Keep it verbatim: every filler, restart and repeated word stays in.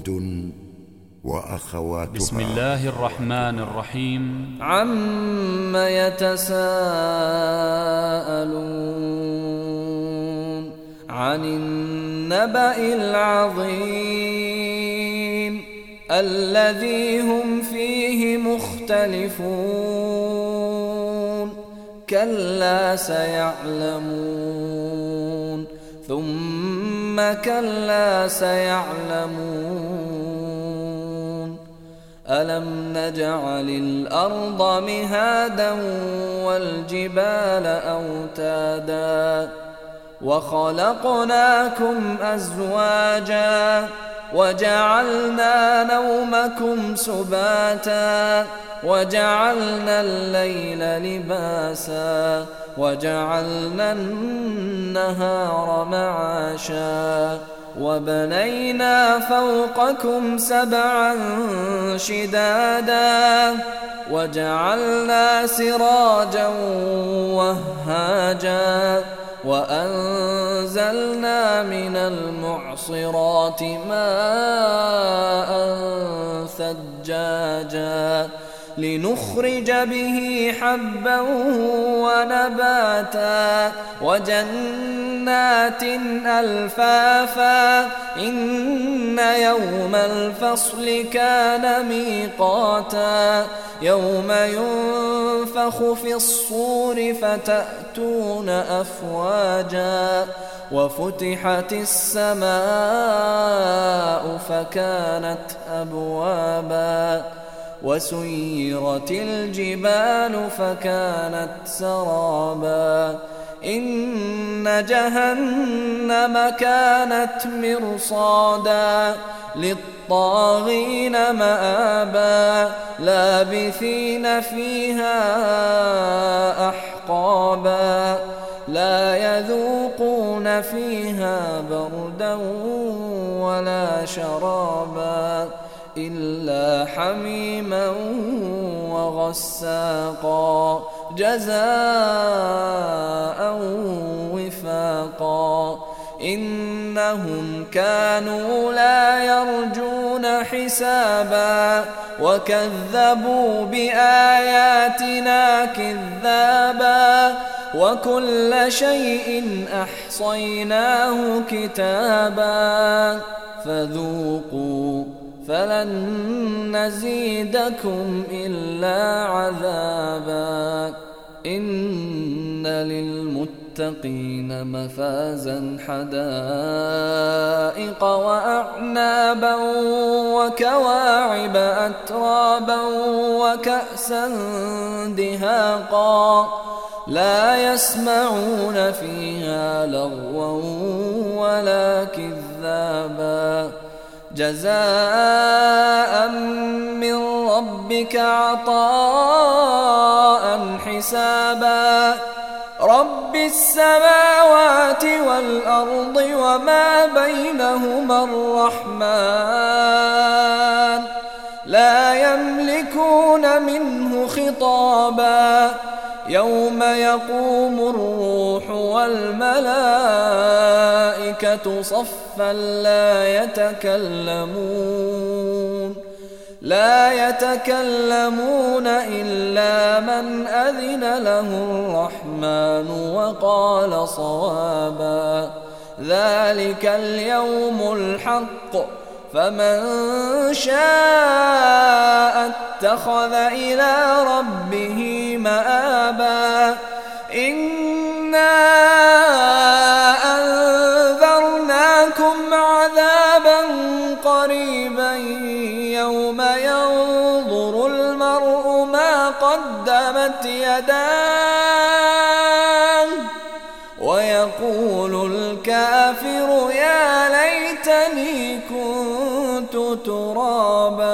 هود وأخواتها. بسم الله الرحمن الرحيم. عم يتساءلون عن النبأ العظيم الذي هم فيه مختلفون كلا سيعلمون ثم كلا سيعلمون ألم نجعل الأرض مهادا والجبال أوتادا وخلقناكم أزواجا وجعلنا نومكم سباتا وجعلنا الليل لباسا وجعلنا النهار معاشا وبنينا فوقكم سبعا شدادا وجعلنا سراجا وهاجا وأنزلنا من المعصرات ماء ثجاجا لنخرج به حبا ونباتا وجنات ألفافا إن يوم الفصل كان ميقاتا يوم ينفخ في الصور فتأتون أفواجا وفتحت السماء فكانت أبوابا وسيرت الجبال فكانت سرابا إن جهنم كانت مرصادا للطاغين مآبا لابثين فيها أحقابا لا يذوقون فيها بردا ولا شرابا إلا حميما وغساقا جزاء وفاقا إنهم كانوا لا يرجون حسابا وكذبوا بآياتنا كذابا وكل شيء أحصيناه كتابا فذوقوا فلن نزيدكم إلا عذابا إن للمتقين مفازا حدائق وأعنابا وكواعب أترابا وكأسا دهاقا لا يسمعون فيها لغوا ولا كذابا جزاء من ربك عطاء حسابا رب السماوات والأرض وما بينهما الرحمن لا يملكون منه خطابا يوم يقوم الروح والملائكة صفا لا يتكلمون لا يتكلمون إلا من أذن له الرحمن وقال صوابا ذلك اليوم الحق فمن شاء اتخذ إلى ربه مآبا إنا أنذرناكم عذابا قريبا يوم ينظر المرء ما قدمت يداه ويقول الكافر يا ليتني كنت ترابا.